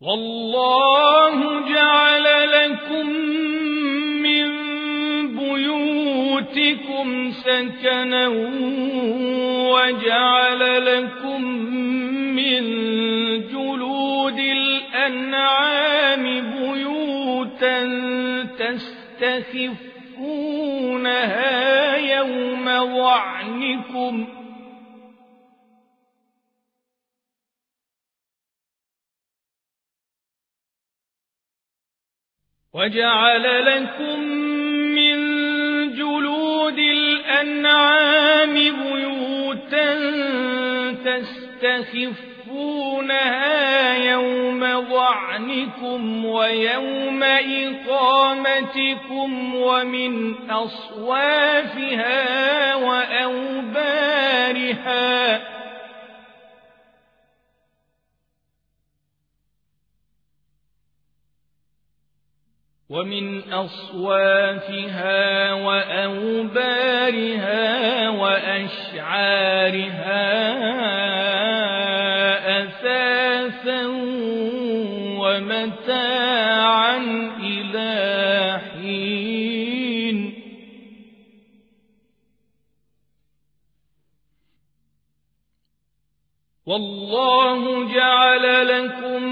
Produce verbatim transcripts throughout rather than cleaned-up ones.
والله جعل لكم من بيوتكم سكنا وجعل لكم من جلود الأنعام بيوتا تستخفونها يوم ظعنكم وجعل لكم من جلود الأنعام بيوتا تستخفونها يوم ظعنكم ويوم إقامتكم ومن أصوافها وأوبارها ومن أصوافها وأوبارها وأشعارها أثاثا ومتاعا إلى حين والله جعل لكم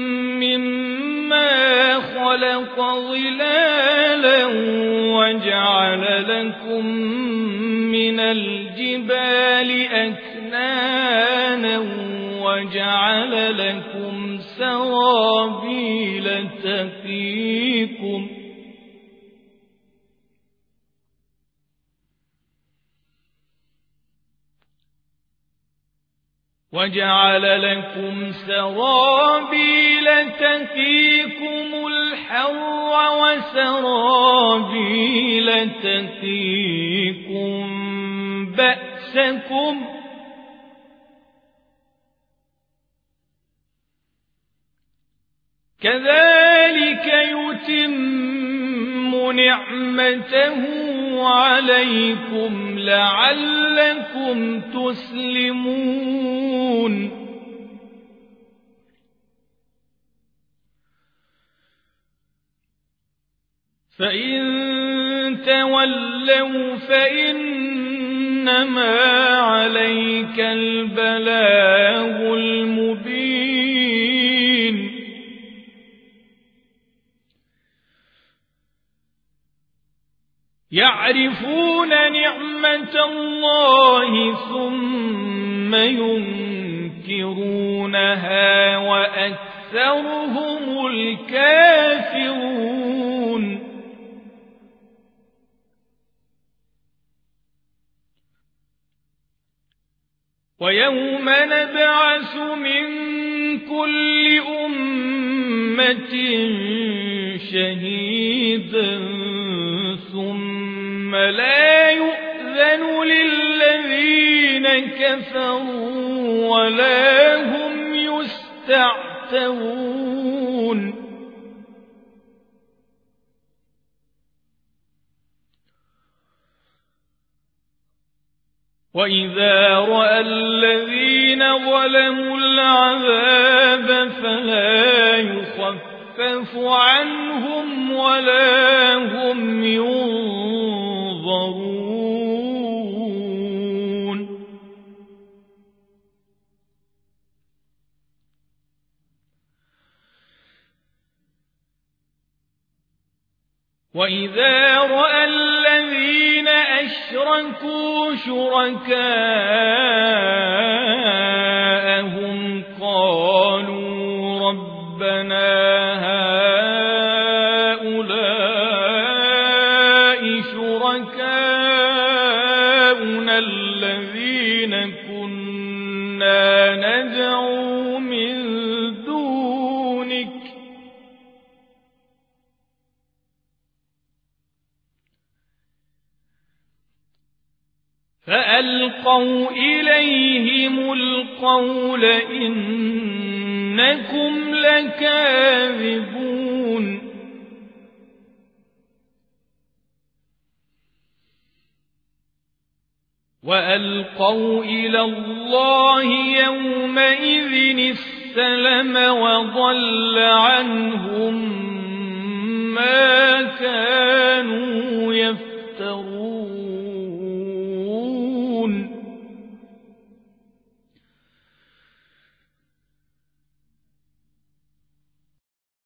مما خلق ظلالا وجعل لكم من الجبال أكنانا وجعل لكم سرابيل تقيكم وجعل لكم سرابيل تقيكم الحر وسرابيل تقيكم بأسكم كذلك يتم نعمته عليكم لعلكم تسلمون فإن تولوا فإنما عليك البلاغ المبين يعرفون نعمة الله ثم ينكرونها وأكثرهم الكافرون ويوم نبعث من كل أمة شهيدا ثم لا يؤذن للذين كفروا ولا هم يستعتبون وإذا رأى الذين ظلموا العذاب فلا يخفف عنهم ولا هم ينظرون وإذا رأى الذين أشركوا شركاءهم قالوا ربنا هؤلاء شركاؤنا الذين كنا ندعو من دونك فألقوا إليهم القول إنكم لكاذبون وألقوا إلى الله يومئذ سلم وضل عنهم ما كانوا يفترون